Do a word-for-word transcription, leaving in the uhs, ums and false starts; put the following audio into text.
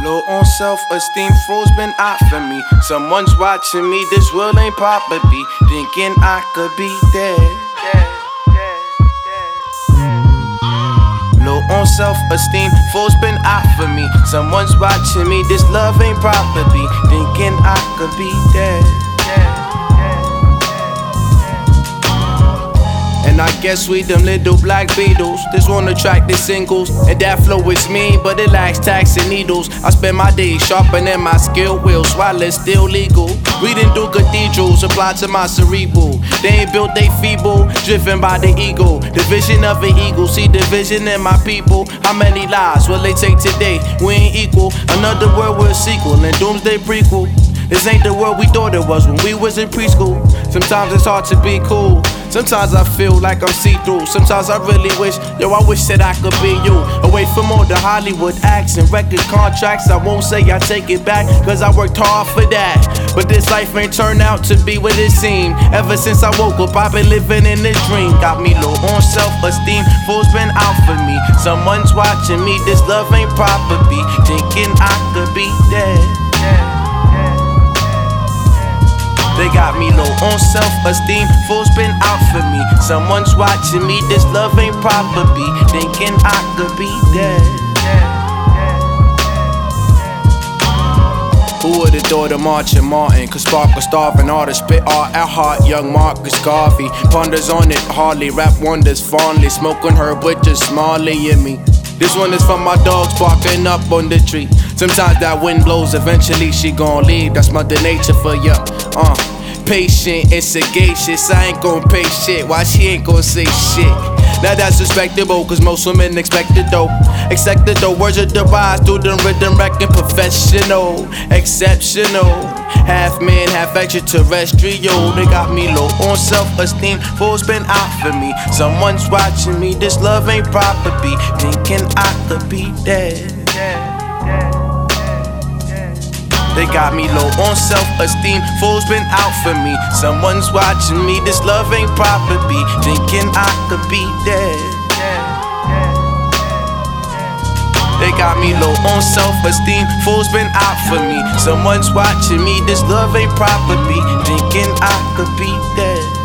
Low on self-esteem, fools been out for me. Someone's watching me, this world ain't proper be. Thinking I could be dead. Low on self-esteem, fools been out for me. Someone's watching me, this love ain't proper be. Thinking I could be dead. And I guess we them little black Beatles. This won't attract the singles. And that flow is mean, but it lacks tacks and needles. I spend my days sharpening my skill wheels while it's still legal. Reading through cathedrals, apply to my cerebral. They ain't built, they feeble, driven by the ego. The vision of an eagle, see the vision in my people. How many lives will they take today? We ain't equal. Another world with a sequel and doomsday prequel. This ain't the world we thought it was when we was in preschool. Sometimes it's hard to be cool. Sometimes I feel like I'm see-through. Sometimes I really wish, yo, I wish that I could be you. Away from all the Hollywood acts and record contracts. I won't say I take it back, cause I worked hard for that. But this life ain't turned out to be what it seemed. Ever since I woke up, I've been living in this dream. Got me low on self-esteem, fools been out for me. Someone's watching me, this love ain't proper be. Thinking I could be dead. They got me low on self-esteem, fools been out for me. Someone's watching me, this love ain't proper be. Thinking I could be dead. Who would've thought of Marching Martin could spark a starving artist, spit art at heart, young Marcus Garvey. Ponders on it, hardly rap wonders fondly, smoking herb with just Marley in me. This one is for my dogs barking up on the tree. Sometimes that wind blows, eventually she gon' leave. That's Mother Nature for ya. Uh, patient and sagacious. I ain't gon' pay shit. Why she ain't gon' say shit? Now that's respectable, cause most women expect it though. Accept it though, words are devised through the rhythm wrecking professional. Exceptional, half man, half extraterrestrial. They got me low on self-esteem, fools been out for me. Someone's watching me, this love ain't proper be. Thinking I could be dead. They got me low on self-esteem, fools been out for me. Someone's watching me, this love ain't proper be. Thinking I could be dead. They got me low on self-esteem, fools been out for me. Someone's watching me, this love ain't proper be. Thinking I could be dead.